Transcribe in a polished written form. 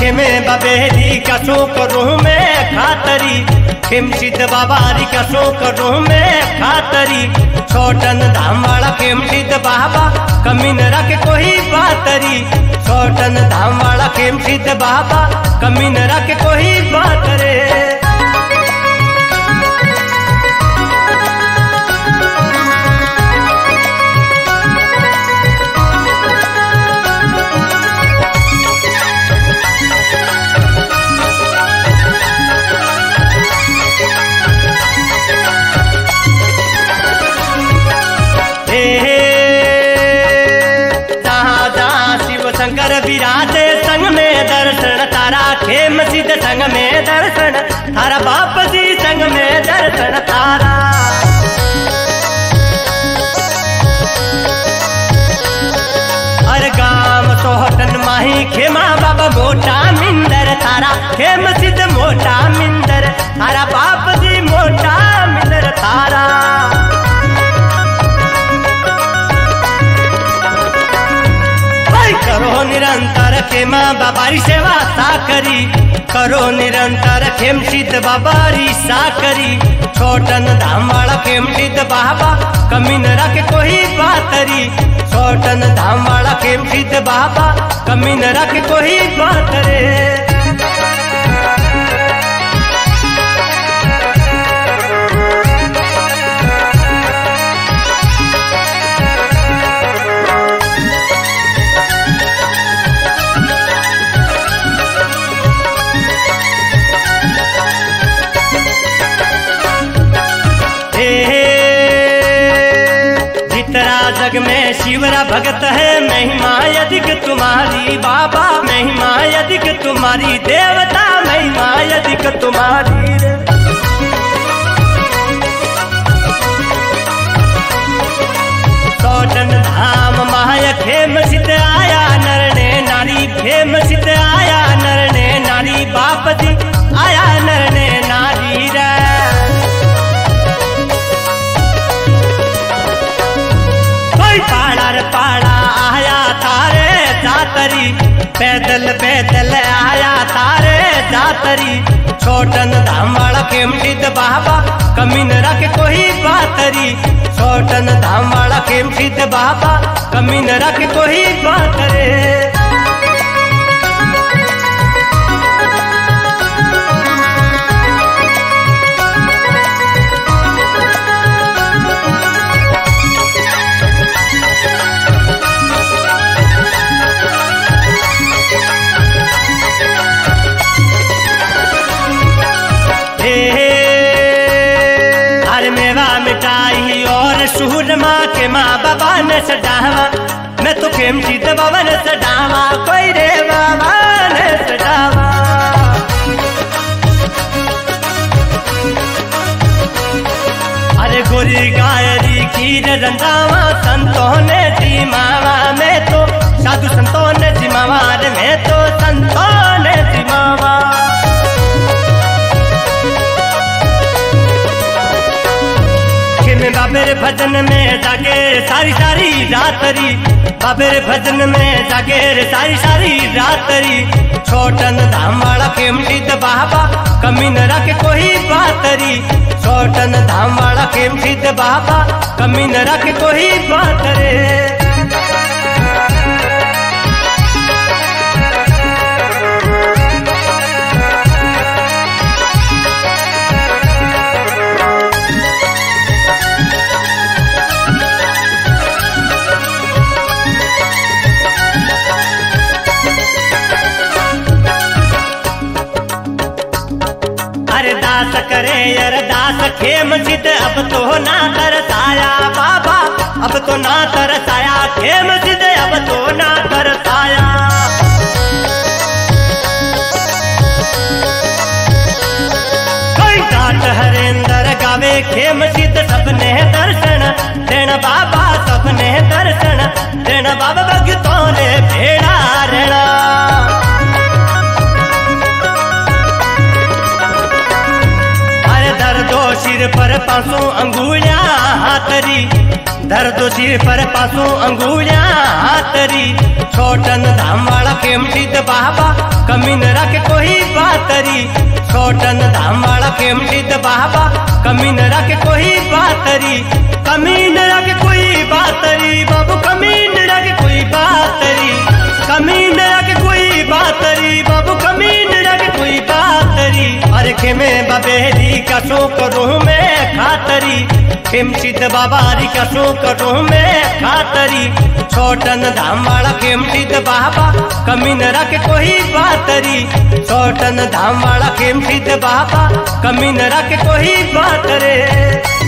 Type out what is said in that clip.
खेमे बबेरी कसो करूँ मैं खातरी, खेम सिद्ध बाबारी कसो करूँ मैं खातरी। छोटन धाम वाला खेम सिद्ध बाबा कमी न रख कोई बातरी, छोटन धाम वाला खेम सिद्ध बाबा कमी न रख कोई बात रे। शंकर विराजे संग में दर्शन तारा, खेम सिद्ध संग में दर्शन तारा, बाप जी संग में दर्शन तारा। हर गांव सोहटन माही खेमा बाबा मोटा मिंदर तारा, खेम सिद्ध मोटा मिंदर तारा, बाप जी मोटा मिंदर तारा। करो निरंतर खेमा बाबारी सेवा साकरी, करो निरंतर खेम सिद्ध बाबारी साकरी। छोटन धाम वाला खेम सिद्ध बाबा कमी न रख कोई बातरी, छोटन धाम वाला खेम सिद्ध बाबा कमी न रख कोई बात रे। जग में शिवरा भगत है, महिमा अधिक तुम्हारी बाबा, महिमा अधिक तुम्हारी देवता, महिमा अधिक तुम्हारी। छोटन धाम माया खेम सिद्ध आया नर ने नारी, खेम सिद्ध आया नर ने नारी, बाप जी आया नर ने नारी रे। पाड़ा पाड़ा आया तारे जातरी, पैदल पैदल आया तारे जातरी। छोटन धाम वाला खेम सिद्ध बाबा कमी न रख कोई बातरी, छोटन धाम वाला खेम सिद्ध बाबा कमी न रख कोई बात रे। मिठाई और सूरमा के माँ बाबा ने सजावा, मैं तो खेम सिद्ध बाबा ने सजावा, कोई रे बाबा ने सजावा। अरे गोरी गायरी खीर रंगावा, संतों ने जिमावा, मैं तो साधु संतों ने जिमावा, मैं तो संतों ने जिमावा। बाबेरे भजन में जागे सारी सारी रातरी, बाबेरे भजन में जागे सारी सारी रातरी। छोटन धाम वाला खेम सिद्ध बाबा कमी न रख कोई बातरी, छोटन धाम वाला खेम सिद्ध बाबा कमी न रख कोई बात रे। अरदास करे अरदास खेम सिद्ध अब तो ना तरसाया बाबा, अब तो ना तरसाया खेम सिद्ध, अब तो ना तरसाया। कोई डाट हरेंद्र गावे खेम सिद्ध, सबने दर्शन देना बाबा, सबने दर्शन देना बाबा, भगतों ने भेड़ा रेड़ा। दर्दो सिर पर 500 अंगुलियां हाथरी, धर दो सिर पर 500 अंगुलियां हाथरी। छोटन धाम वाला खेमटी द बाबा, कमी न रखे कोई बातरी। छोटन धाम वाला खेमटी द बाबा, कमी न रखे कोई बातरी। कमी न रखे कोई बातरी बाबू, कमी न रखे कोई बातरी। कमी न रखे कोई बातरी बाबू, कमी न रखे कोई बातरी। अरे खेमे बबेरी कसो करूं मैं खातरी, खेमचिद बाबारी कसो करूं मैं खातरी। छोटन धाम वाला खेमचिद बाबा, कमी न रखे कोई बातरी। छोटन धाम वाला खेमचिद बाबा, कमी न रखे कोई बातरे।